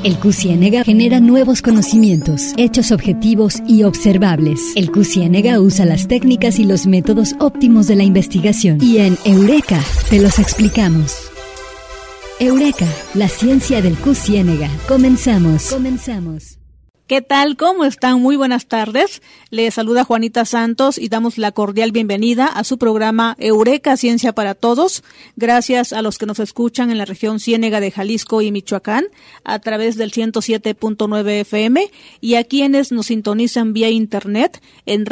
El QCiénega genera nuevos conocimientos, hechos objetivos y observables. El QCiénega usa las técnicas y los métodos óptimos de la investigación. Y en Eureka te los explicamos. Eureka, la ciencia del QCiénega. Comenzamos. ¿Qué tal? ¿Cómo están? Muy buenas tardes. Les saluda Juanita Santos y damos la cordial bienvenida a su programa Eureka, Ciencia para Todos. Gracias a los que nos escuchan en la región Ciénega de Jalisco y Michoacán a través del 107.9 FM y a quienes nos sintonizan vía internet en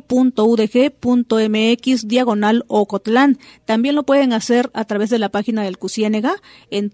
radio.udg.mx/Ocotlán. También lo pueden hacer a través de la página del QCiénega en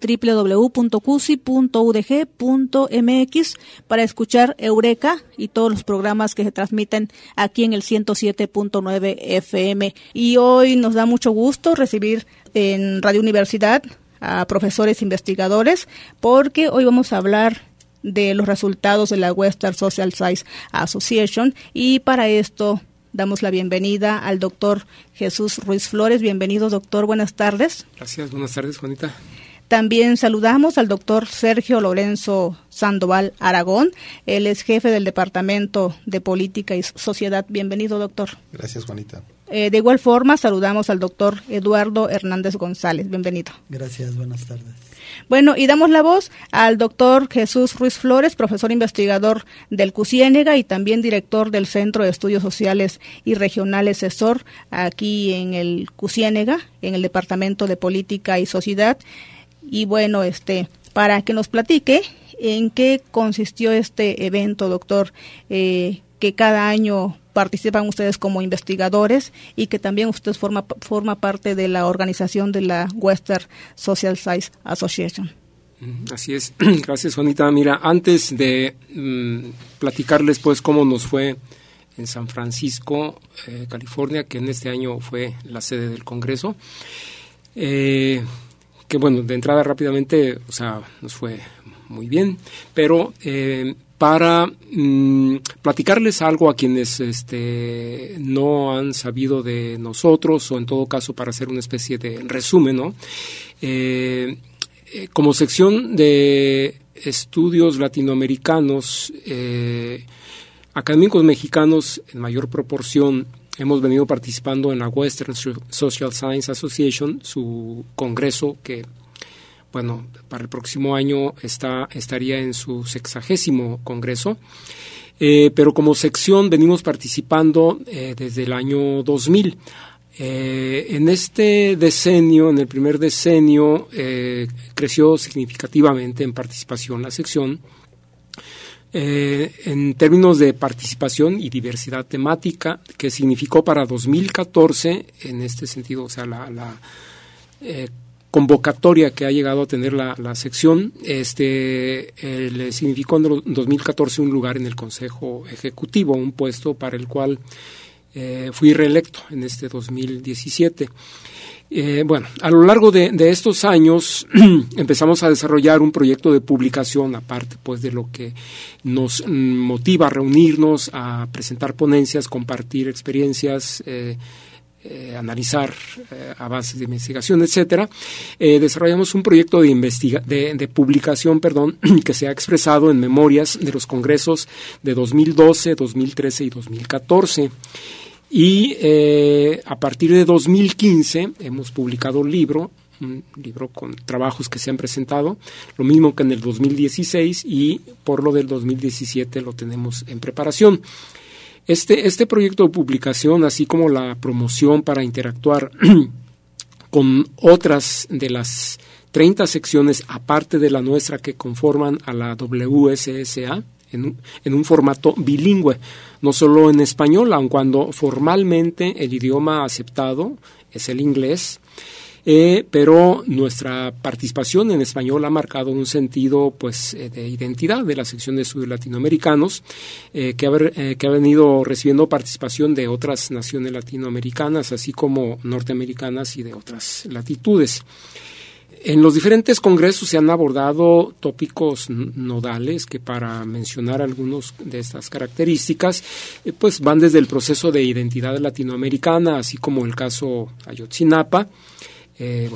www.cusi.udg.mx para escuchar Eureka y todos los programas que se transmiten aquí en el 107.9 FM. Y hoy nos da mucho gusto recibir en Radio Universidad a profesores investigadores, porque hoy vamos a hablar de los resultados de la Western Social Science Association, y para esto damos la bienvenida al doctor Jesús Ruiz Flores. Bienvenido, doctor. Buenas tardes. Gracias. Buenas tardes, Juanita. También saludamos al doctor Sergio Lorenzo Sandoval Aragón. Él es jefe del Departamento de Política y Sociedad. Bienvenido, doctor. Gracias, Juanita. De igual forma, saludamos al doctor Eduardo Hernández González. Bienvenido. Gracias, buenas tardes. Bueno, y damos la voz al doctor Jesús Ruiz Flores, profesor investigador del QCiénega y también director del Centro de Estudios Sociales y Regionales CESOR, aquí en el QCiénega, en el Departamento de Política y Sociedad. Y bueno, para que nos platique en qué consistió este evento, doctor, que cada año participan ustedes como investigadores y que también usted forma parte de la organización de la Western Social Science Association. Así es. Gracias, Juanita. Mira, antes de platicarles pues cómo nos fue en San Francisco, California, que en este año fue la sede del Congreso, que bueno, de entrada rápidamente, nos fue muy bien, pero para platicarles algo a quienes no han sabido de nosotros, o en todo caso para hacer una especie de resumen, ¿no? Como sección de estudios latinoamericanos, académicos mexicanos en mayor proporción hemos venido participando en la Western Social Science Association, su congreso que, bueno, para el próximo año estaría en su 60º congreso, pero como sección venimos participando desde el año 2000. En este decenio, en el primer decenio, creció significativamente en participación la sección. En términos de participación y diversidad temática, que significó para 2014, en este sentido, la convocatoria que ha llegado a tener la sección, le significó en 2014 un lugar en el Consejo Ejecutivo, un puesto para el cual fui reelecto en este 2017. A lo largo de estos años empezamos a desarrollar un proyecto de publicación, aparte pues de lo que nos motiva a reunirnos, a presentar ponencias, compartir experiencias, analizar avances de investigación, etcétera. Desarrollamos un proyecto de publicación, que se ha expresado en memorias de los congresos de 2012, 2013 y 2014. Y a partir de 2015 hemos publicado un libro con trabajos que se han presentado, lo mismo que en el 2016, y por lo del 2017 lo tenemos en preparación. Este proyecto de publicación, así como la promoción para interactuar con otras de las 30 secciones, aparte de la nuestra, que conforman a la WSSA, en un formato bilingüe, no solo en español, aun cuando formalmente el idioma aceptado es el inglés, pero nuestra participación en español ha marcado un sentido pues de identidad de la sección de estudios latinoamericanos, que ha venido recibiendo participación de otras naciones latinoamericanas, así como norteamericanas y de otras latitudes. En los diferentes congresos se han abordado tópicos nodales que, para mencionar algunos de estas características, pues van desde el proceso de identidad latinoamericana, así como el caso Ayotzinapa,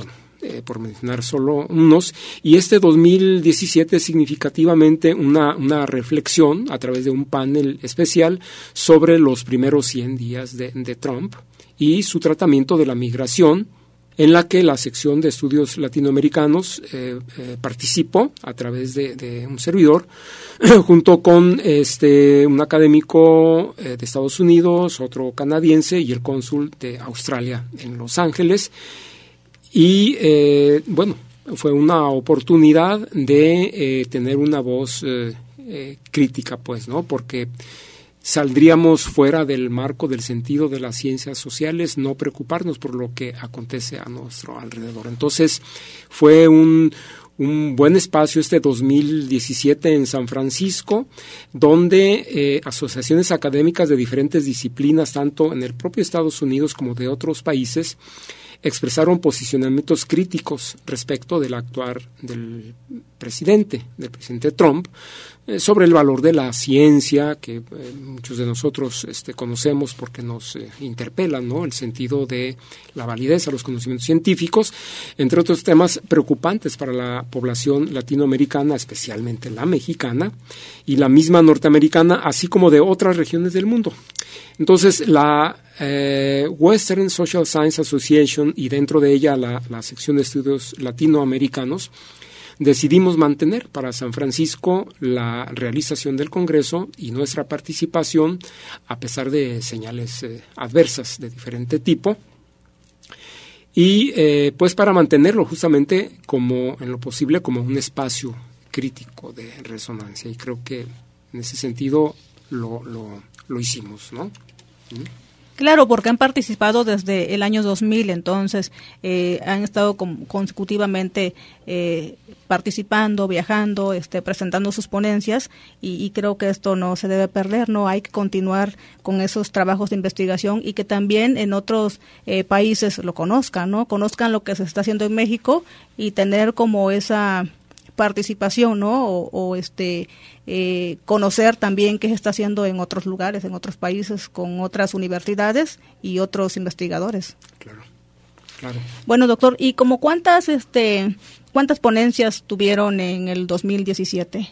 por mencionar solo unos, y este 2017 es significativamente una reflexión a través de un panel especial sobre los primeros 100 días de Trump y su tratamiento de la migración, en la que la sección de estudios latinoamericanos participó a través de un servidor, junto con un académico de Estados Unidos, otro canadiense y el cónsul de Australia en Los Ángeles. Y fue una oportunidad de tener una voz crítica, pues, ¿no? Porque saldríamos fuera del marco del sentido de las ciencias sociales, no preocuparnos por lo que acontece a nuestro alrededor. Entonces, fue un buen espacio este 2017 en San Francisco, donde asociaciones académicas de diferentes disciplinas, tanto en el propio Estados Unidos como de otros países, expresaron posicionamientos críticos respecto del actuar del presidente Trump, sobre el valor de la ciencia, que muchos de nosotros conocemos porque nos interpelan, ¿no? El sentido de la validez a los conocimientos científicos, entre otros temas preocupantes para la población latinoamericana, especialmente la mexicana y la misma norteamericana, así como de otras regiones del mundo. Entonces, la Western Social Science Association y dentro de ella la sección de estudios latinoamericanos decidimos mantener para San Francisco la realización del Congreso y nuestra participación a pesar de señales adversas de diferente tipo y pues para mantenerlo justamente como en lo posible como un espacio crítico de resonancia, y creo que en ese sentido lo hicimos, ¿no? Claro, porque han participado desde el año 2000, entonces han estado consecutivamente participando, viajando, presentando sus ponencias y creo que esto no se debe perder, no hay que continuar con esos trabajos de investigación y que también en otros países lo conozcan, ¿no? Conozcan lo que se está haciendo en México y tener como esa participación, ¿no? O conocer también qué se está haciendo en otros lugares, en otros países, con otras universidades y otros investigadores. Claro. Bueno, doctor, ¿y como cuántas ponencias tuvieron en el 2017?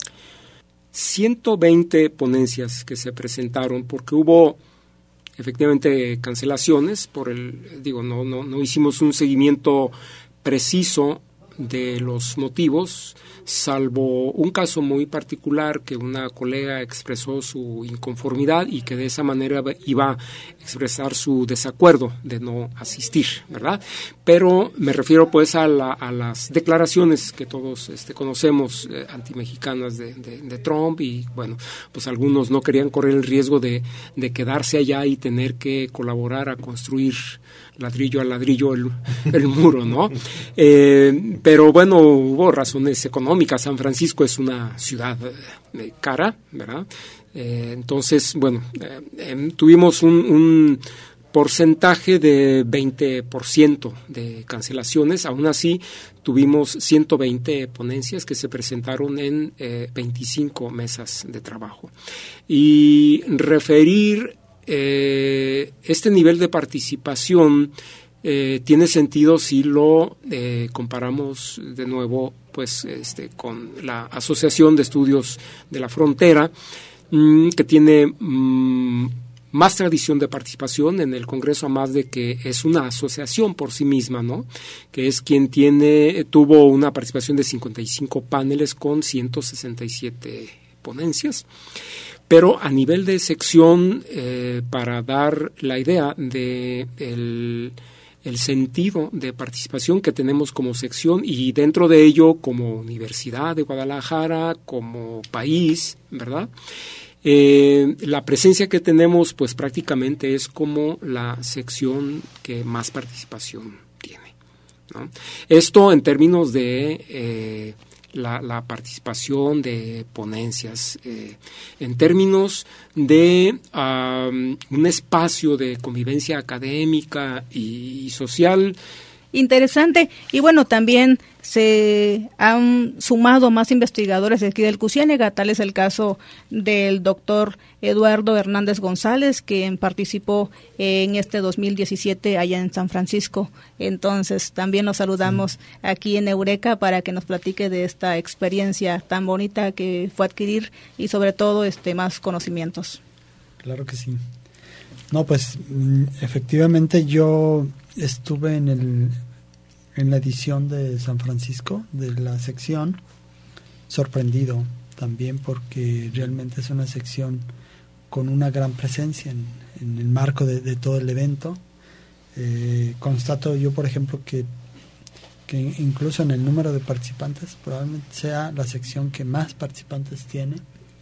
120 ponencias que se presentaron, porque hubo efectivamente cancelaciones no hicimos un seguimiento preciso de los motivos, salvo un caso muy particular que una colega expresó su inconformidad y que de esa manera iba a expresar su desacuerdo de no asistir, ¿verdad? Pero me refiero pues a las declaraciones que todos conocemos antimexicanas de Trump, y bueno, pues algunos no querían correr el riesgo de quedarse allá y tener que colaborar a construir ladrillo a ladrillo el muro, ¿no? Pero bueno, hubo razones económicas. San Francisco es una ciudad cara, ¿verdad? Entonces, bueno, tuvimos un porcentaje de 20% de cancelaciones. Aún así, tuvimos 120 ponencias que se presentaron en 25 mesas de trabajo. Y referir este nivel de participación tiene sentido si lo comparamos de nuevo pues con la Asociación de Estudios de la Frontera, que tiene más tradición de participación en el Congreso, a más de que es una asociación por sí misma, ¿no? Que es quien tuvo una participación de 55 paneles con 167 ponencias. Pero a nivel de sección, para dar la idea de el sentido de participación que tenemos como sección y dentro de ello como Universidad de Guadalajara, como país, ¿verdad? La presencia que tenemos pues prácticamente es como la sección que más participación tiene, ¿no? Esto en términos de la participación de ponencias, en términos de un espacio de convivencia académica y social, Interesante. Y bueno, también se han sumado más investigadores de aquí del CUSIÉNEGA, tal es el caso del doctor Eduardo Hernández González, quien participó en este 2017 allá en San Francisco. Entonces, también los saludamos aquí en Eureka para que nos platique de esta experiencia tan bonita que fue adquirir y sobre todo más conocimientos. Claro que sí. No, pues efectivamente yo estuve en la edición de San Francisco de la sección, sorprendido también porque realmente es una sección con una gran presencia en el marco de todo el evento. Constato yo, por ejemplo, que incluso en el número de participantes probablemente sea la sección que más participantes tiene,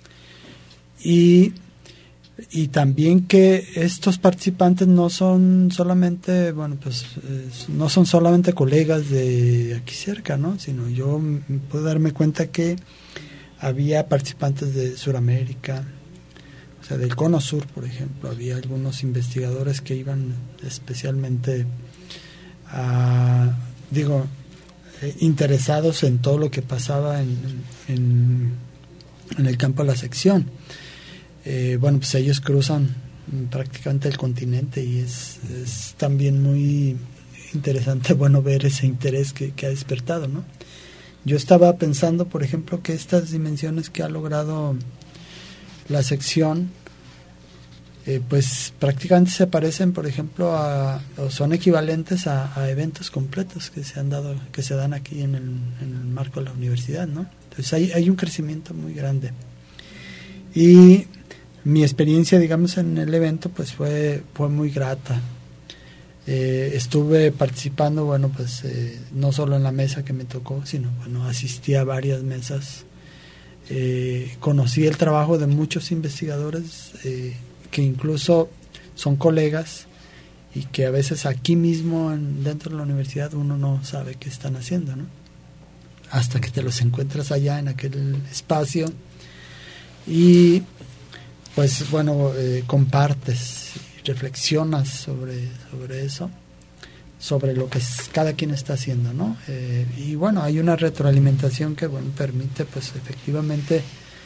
y también que estos participantes no son solamente, no son solamente colegas de aquí cerca, ¿no? Sino yo puedo darme cuenta que había participantes de Sudamérica, o sea, del Cono Sur, por ejemplo. Había algunos investigadores que iban especialmente interesados en todo lo que pasaba en el campo de la sección. Pues ellos cruzan prácticamente el continente y es también muy interesante, ver ese interés que ha despertado, ¿no? Yo estaba pensando, por ejemplo, que estas dimensiones que ha logrado la sección, pues prácticamente se parecen, por ejemplo, o son equivalentes a eventos completos que se dan aquí en el marco de la universidad, ¿no? Entonces hay un crecimiento muy grande. Y mi experiencia, digamos, en el evento pues fue muy grata. Estuve participando, no solo en la mesa que me tocó, sino asistí a varias mesas. Conocí el trabajo de muchos investigadores que incluso son colegas y que a veces aquí mismo dentro de la universidad uno no sabe qué están haciendo, ¿no? Hasta que te los encuentras allá en aquel espacio y compartes y reflexionas sobre eso, sobre lo que cada quien está haciendo, ¿no? Hay una retroalimentación que permite efectivamente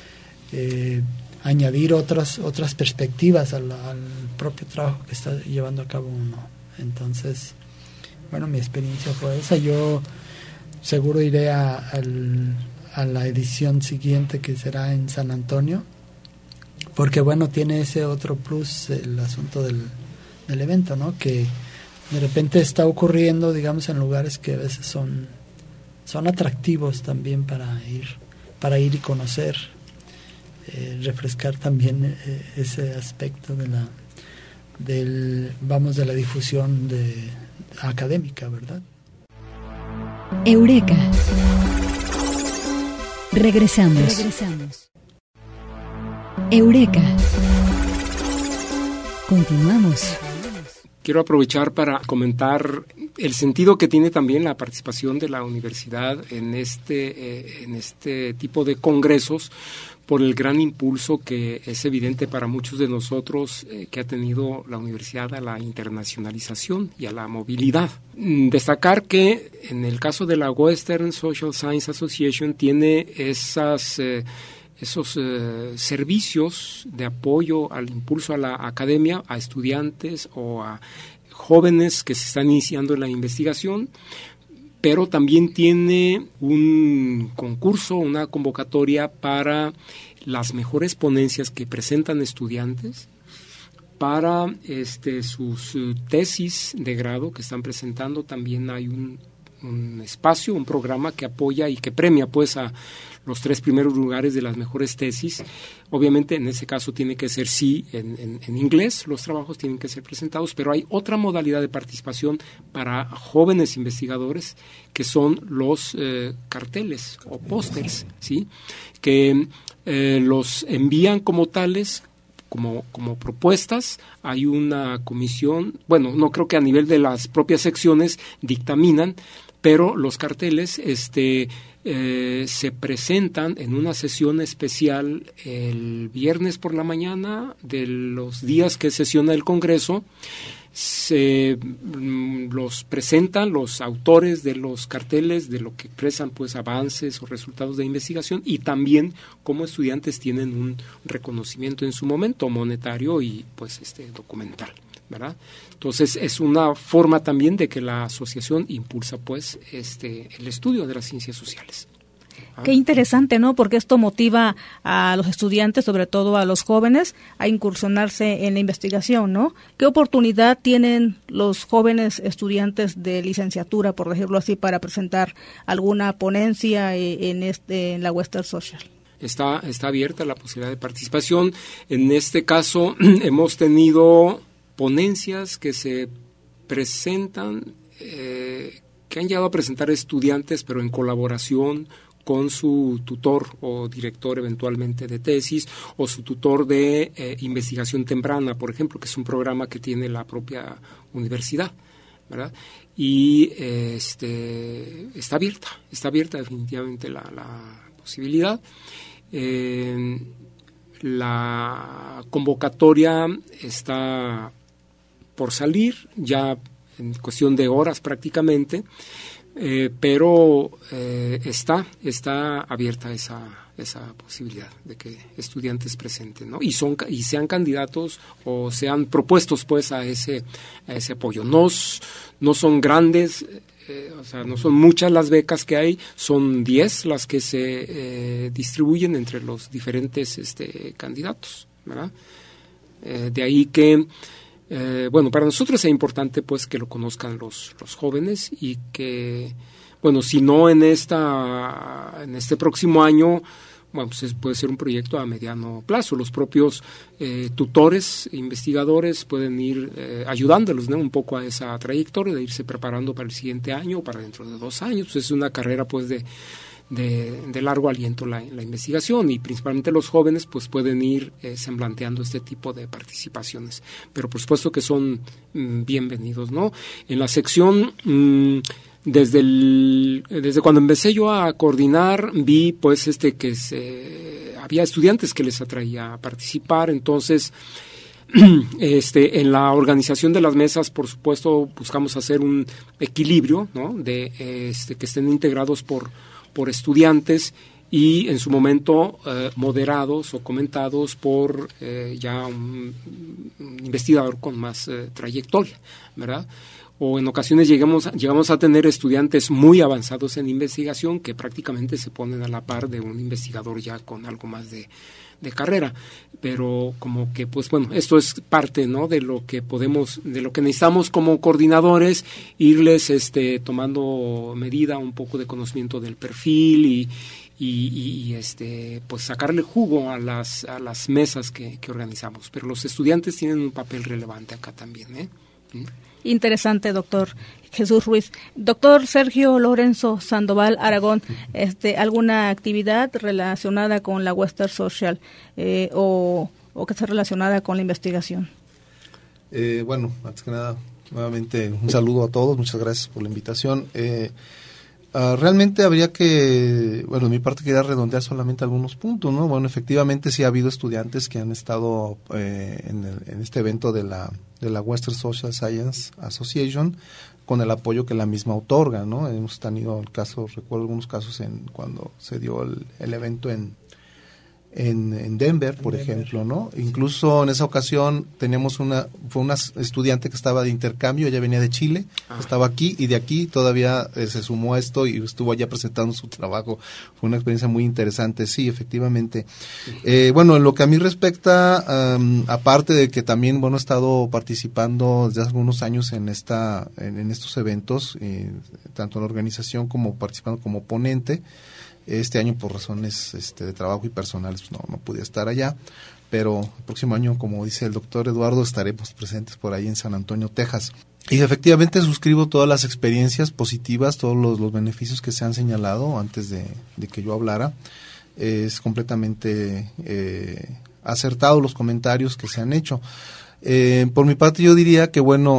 añadir otras perspectivas al propio trabajo que está llevando a cabo uno. Entonces, mi experiencia fue esa. Yo seguro iré a la edición siguiente, que será en San Antonio, porque tiene ese otro plus el asunto del evento, ¿no? Que de repente está ocurriendo, digamos, en lugares que a veces son atractivos también para ir y conocer, refrescar también ese aspecto de la difusión académica, ¿verdad? Eureka. Regresamos. Eureka. Continuamos. Quiero aprovechar para comentar el sentido que tiene también la participación de la universidad en este tipo de congresos, por el gran impulso que es evidente para muchos de nosotros que ha tenido la universidad a la internacionalización y a la movilidad. Destacar que en el caso de la Western Social Science Association tiene esos servicios de apoyo al impulso a la academia, a estudiantes o a jóvenes que se están iniciando en la investigación, pero también tiene un concurso, una convocatoria para las mejores ponencias que presentan estudiantes, para sus tesis de grado que están presentando. También hay un espacio, un programa que apoya y que premia a los 3 primeros lugares de las mejores tesis. Obviamente en ese caso tiene que ser en inglés, los trabajos tienen que ser presentados, pero hay otra modalidad de participación para jóvenes investigadores que son los carteles o pósters, ¿sí? Que los envían como tales, como propuestas. Hay una comisión, no creo que a nivel de las propias secciones dictaminan, pero los carteles se presentan en una sesión especial el viernes por la mañana de los días que sesiona el Congreso. los presentan los autores de los carteles, de lo que expresan pues avances o resultados de investigación, y también como estudiantes tienen un reconocimiento en su momento monetario y pues documental, ¿verdad? Entonces es una forma también de que la asociación impulsa pues el estudio de las ciencias sociales. Qué interesante, ¿no? Porque esto motiva a los estudiantes, sobre todo a los jóvenes, a incursionarse en la investigación, ¿no? ¿Qué oportunidad tienen los jóvenes estudiantes de licenciatura, por decirlo así, para presentar alguna ponencia en la Western Social? Está abierta la posibilidad de participación. En este caso hemos tenido ponencias que se presentan, que han llegado a presentar estudiantes, pero en colaboración con su tutor o director eventualmente de tesis, o su tutor de investigación temprana, por ejemplo, que es un programa que tiene la propia universidad, ¿verdad? Y está abierta definitivamente la posibilidad. La convocatoria está por salir ya en cuestión de horas prácticamente, pero está abierta esa posibilidad de que estudiantes presenten, ¿no? Y sean candidatos o sean propuestos pues a ese apoyo. No son grandes, o sea, no son muchas las becas que hay, son 10 las que se distribuyen entre los diferentes candidatos, ¿verdad? De ahí que para nosotros es importante pues que lo conozcan los jóvenes, y que, si no en este próximo año, pues puede ser un proyecto a mediano plazo. Los propios tutores, investigadores pueden ir ayudándolos, ¿no? Un poco a esa trayectoria de irse preparando para el siguiente año o para dentro de 2 años. Pues es una carrera pues de largo aliento la investigación, y principalmente los jóvenes pues pueden ir semblanteando este tipo de participaciones, pero por supuesto que son bienvenidos, ¿no? En la sección, desde cuando empecé yo a coordinar, vi pues que había estudiantes que les atraía a participar. Entonces en la organización de las mesas, por supuesto, buscamos hacer un equilibrio, ¿no? De que estén integrados por estudiantes, y en su momento moderados o comentados por ya un investigador con más trayectoria, ¿verdad? O en ocasiones llegamos a tener estudiantes muy avanzados en investigación que prácticamente se ponen a la par de un investigador ya con algo más de carrera, pero como que esto es parte, ¿no? de lo que necesitamos como coordinadores, irles tomando medida, un poco de conocimiento del perfil y pues sacarle jugo a las mesas que organizamos, pero los estudiantes tienen un papel relevante acá también, ¿eh? Interesante, doctor Jesús Ruiz. Doctor Sergio Lorenzo Sandoval Aragón, ¿alguna actividad relacionada con la Western Social o que esté relacionada con la investigación? Antes que nada, nuevamente un saludo a todos, muchas gracias por la invitación. Realmente habría que, de mi parte quería redondear solamente algunos puntos, ¿no? Bueno, efectivamente sí ha habido estudiantes que han estado en este evento de la Western Social Science Association, con el apoyo que la misma otorga, ¿no? Hemos tenido recuerdo algunos casos cuando se dio el evento en Denver, por ejemplo, ¿no? Incluso en esa ocasión fue una estudiante que estaba de intercambio, ella venía de Chile, estaba aquí, y de aquí todavía se sumó a esto y estuvo allá presentando su trabajo. Fue una experiencia muy interesante, sí, efectivamente. En lo que a mí respecta, aparte de que también, he estado participando desde hace algunos años en estos eventos, tanto en la organización como participando como ponente. Este año, por razones de trabajo y personales, no pude estar allá, pero el próximo año, como dice el doctor Eduardo, estaremos presentes por ahí en San Antonio, Texas. Y efectivamente suscribo todas las experiencias positivas, todos los beneficios que se han señalado antes de que yo hablara. Es completamente acertado los comentarios que se han hecho. Por mi parte, yo diría que,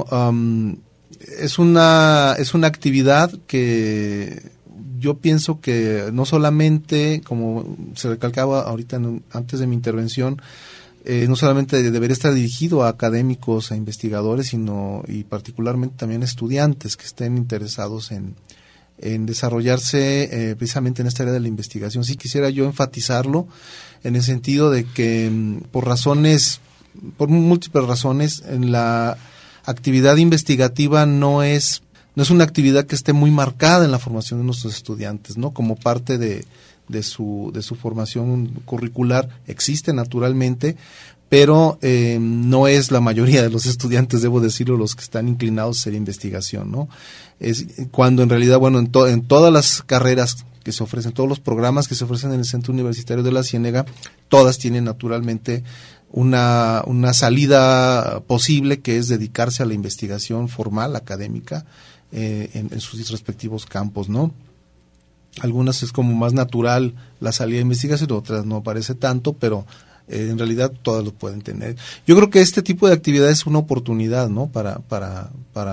es una actividad que yo pienso que no solamente, como se recalcaba ahorita antes de mi intervención, no solamente debería estar dirigido a académicos, a investigadores, sino y particularmente también a estudiantes que estén interesados en desarrollarse precisamente en esta área de la investigación. Sí quisiera yo enfatizarlo en el sentido de que por múltiples razones, en la actividad investigativa no es una actividad que esté muy marcada en la formación de nuestros estudiantes, ¿no? Como parte de su formación curricular existe naturalmente, pero no es la mayoría de los estudiantes, debo decirlo, los que están inclinados a hacer investigación, ¿no? Es cuando en realidad, bueno, en todas las carreras que se ofrecen, todos los programas que se ofrecen en el Centro Universitario de la Ciénega, todas tienen naturalmente una salida posible, que es dedicarse a la investigación formal, académica, en sus respectivos campos, ¿no? Algunas es como más natural la salida de investigación, otras no parece tanto, pero en realidad todas lo pueden tener. Yo creo que este tipo de actividad es una oportunidad, ¿no? Para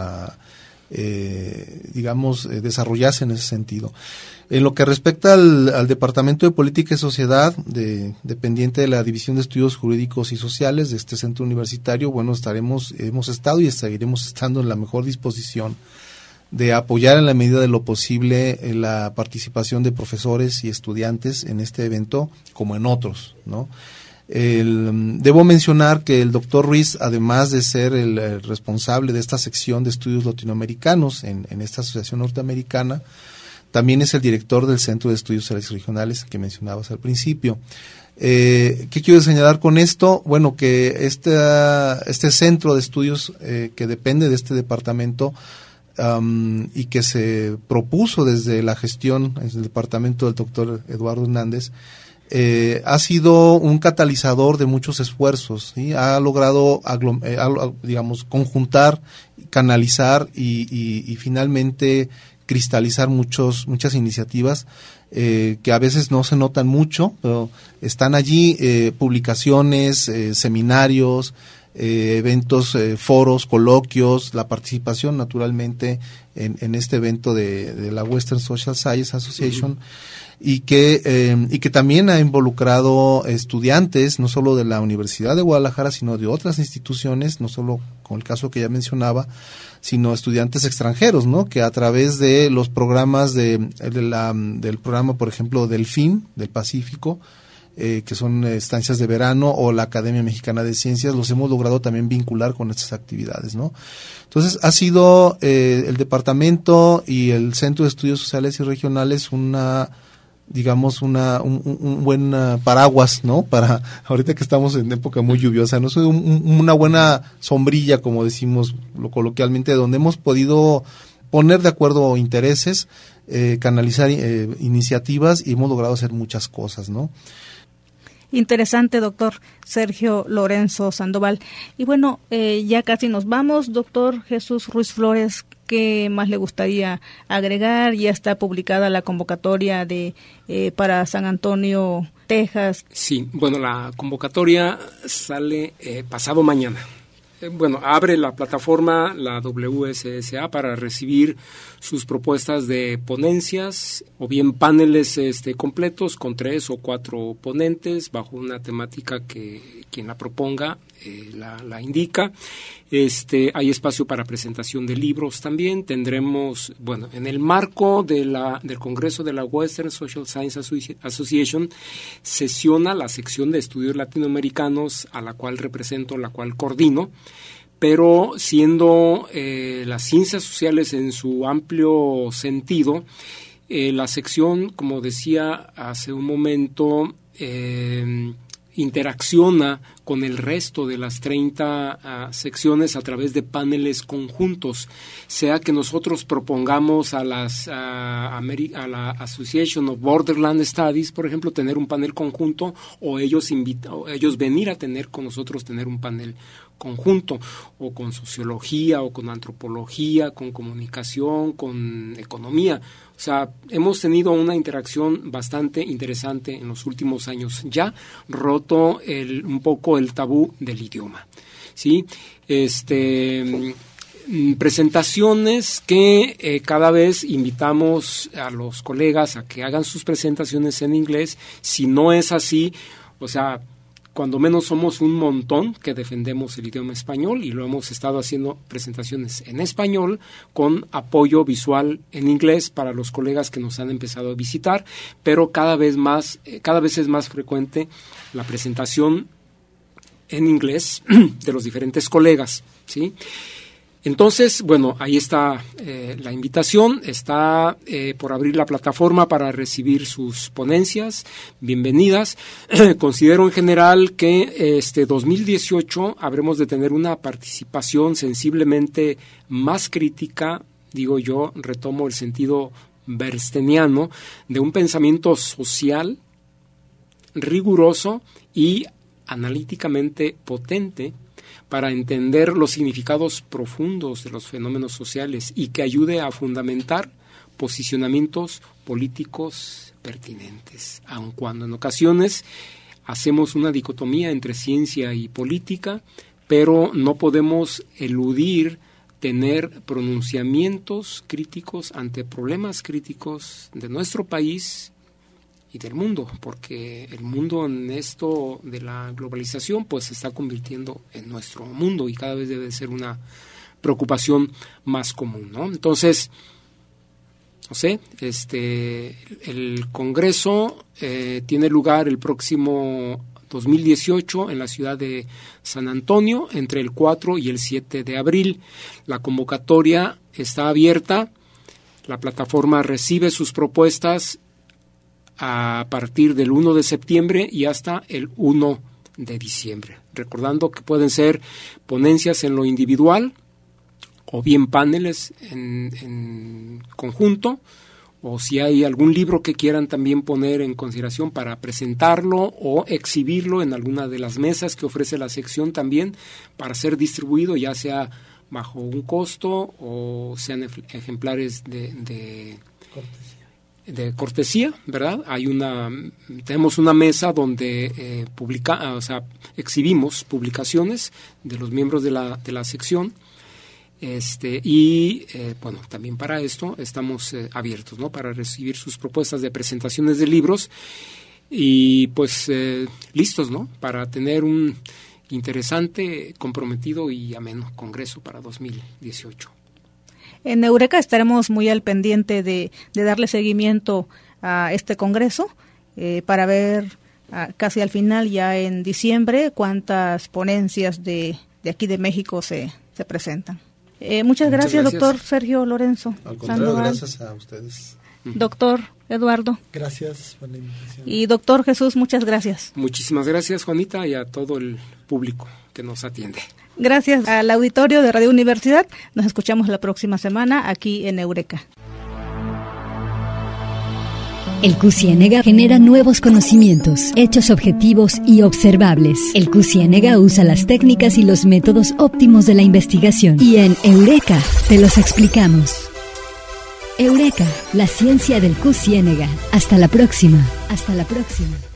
digamos, desarrollarse en ese sentido. En lo que respecta al Departamento de Política y Sociedad, dependiente de la División de Estudios Jurídicos y Sociales de este centro universitario, bueno, hemos estado y seguiremos estando en la mejor disposición de apoyar en la medida de lo posible la participación de profesores y estudiantes en este evento como en otros, ¿no? Debo mencionar que el doctor Ruiz, además de ser el responsable de esta sección de estudios latinoamericanos en esta asociación norteamericana, también es el director del Centro de Estudios Sociales y Regionales que mencionabas al principio. ¿Qué quiero señalar con esto? Bueno, que este centro de estudios que depende de este departamento y que se propuso desde la gestión, desde el departamento del doctor Eduardo Hernández, ha sido un catalizador de muchos esfuerzos, ¿sí? Ha logrado, digamos, conjuntar, canalizar y finalmente cristalizar muchas iniciativas que a veces no se notan mucho, pero están allí, publicaciones, seminarios, eventos, foros, coloquios, la participación naturalmente en este evento de la Western Social Science Association, y que también ha involucrado estudiantes no solo de la Universidad de Guadalajara, sino de otras instituciones, no solo con el caso que ya mencionaba, sino estudiantes extranjeros, ¿no? Que a través de los programas del programa, por ejemplo, del FIN, del Pacífico, que son estancias de verano, o la Academia Mexicana de Ciencias, los hemos logrado también vincular con estas actividades, ¿no? Entonces, ha sido el departamento y el Centro de Estudios Sociales y Regionales un buen paraguas, ¿no? Para ahorita que estamos en época muy lluviosa, ¿no? Es una buena sombrilla, como decimos coloquialmente, donde hemos podido poner de acuerdo intereses, canalizar iniciativas, y hemos logrado hacer muchas cosas, ¿no? Interesante, doctor Sergio Lorenzo Sandoval. Y bueno, ya casi nos vamos, doctor Jesús Ruiz Flores. ¿Qué más le gustaría agregar? Ya está publicada la convocatoria para San Antonio, Texas. Sí, bueno, la convocatoria sale pasado mañana. Abre la plataforma, la WSSA, para recibir sus propuestas de ponencias o bien paneles completos con 3 o 4 ponentes bajo una temática que quien la proponga la indica. Hay espacio para presentación de libros también. Tendremos, en el marco del Congreso de la Western Social Science Association, sesiona la sección de estudios latinoamericanos, a la cual represento, la cual coordino, pero siendo las ciencias sociales en su amplio sentido, la sección, como decía hace un momento, interacciona con el resto de las 30 secciones a través de paneles conjuntos, sea que nosotros propongamos a la Association of Borderland Studies, por ejemplo, tener un panel conjunto, o ellos venir a tener con nosotros un panel conjunto, o con sociología, o con antropología, con comunicación, con economía. O sea, hemos tenido una interacción bastante interesante en los últimos años, ya roto un poco el tabú del idioma, ¿sí? Presentaciones que cada vez invitamos a los colegas a que hagan sus presentaciones en inglés. Si no es así, o sea, cuando menos somos un montón que defendemos el idioma español y lo hemos estado haciendo presentaciones en español con apoyo visual en inglés para los colegas que nos han empezado a visitar, pero cada vez es más frecuente la presentación en inglés de los diferentes colegas, ¿sí? Entonces, bueno, ahí está la invitación, está por abrir la plataforma para recibir sus ponencias, bienvenidas. Considero en general que 2018 habremos de tener una participación sensiblemente más crítica, digo yo, retomo el sentido bernsteiniano, de un pensamiento social riguroso y analíticamente potente para entender los significados profundos de los fenómenos sociales y que ayude a fundamentar posicionamientos políticos pertinentes, aun cuando en ocasiones hacemos una dicotomía entre ciencia y política, pero no podemos eludir tener pronunciamientos críticos ante problemas críticos de nuestro país y del mundo, porque el mundo en esto de la globalización pues se está convirtiendo en nuestro mundo y cada vez debe ser una preocupación más común, ¿no? Entonces, no sé, el Congreso tiene lugar el próximo 2018 en la ciudad de San Antonio entre el 4 y el 7 de abril. La convocatoria está abierta, la plataforma recibe sus propuestas a partir del 1 de septiembre y hasta el 1 de diciembre. Recordando que pueden ser ponencias en lo individual o bien paneles en conjunto, o si hay algún libro que quieran también poner en consideración para presentarlo o exhibirlo en alguna de las mesas que ofrece la sección también para ser distribuido, ya sea bajo un costo o sean ejemplares de cortesía, ¿verdad? Tenemos una mesa donde exhibimos publicaciones de los miembros de la sección, bueno, también para esto estamos abiertos, ¿no? Para recibir sus propuestas de presentaciones de libros y pues listos, ¿no? Para tener un interesante, comprometido y ameno congreso para 2018. En Eureka estaremos muy al pendiente de darle seguimiento a este congreso para ver casi al final, ya en diciembre, cuántas ponencias de aquí de México se presentan. Muchas gracias, doctor Sergio Lorenzo. Al contrario, Sandoval. gracias a ustedes. Doctor Eduardo. Gracias por la invitación. Y doctor Jesús, muchas gracias. Muchísimas gracias, Juanita, y a todo el público que nos atiende. Gracias al auditorio de Radio Universidad. Nos escuchamos la próxima semana aquí en Eureka. El QCiénega genera nuevos conocimientos, hechos objetivos y observables. El QCiénega usa las técnicas y los métodos óptimos de la investigación. Y en Eureka te los explicamos. Eureka, la ciencia del QCiénega. Hasta la próxima. Hasta la próxima.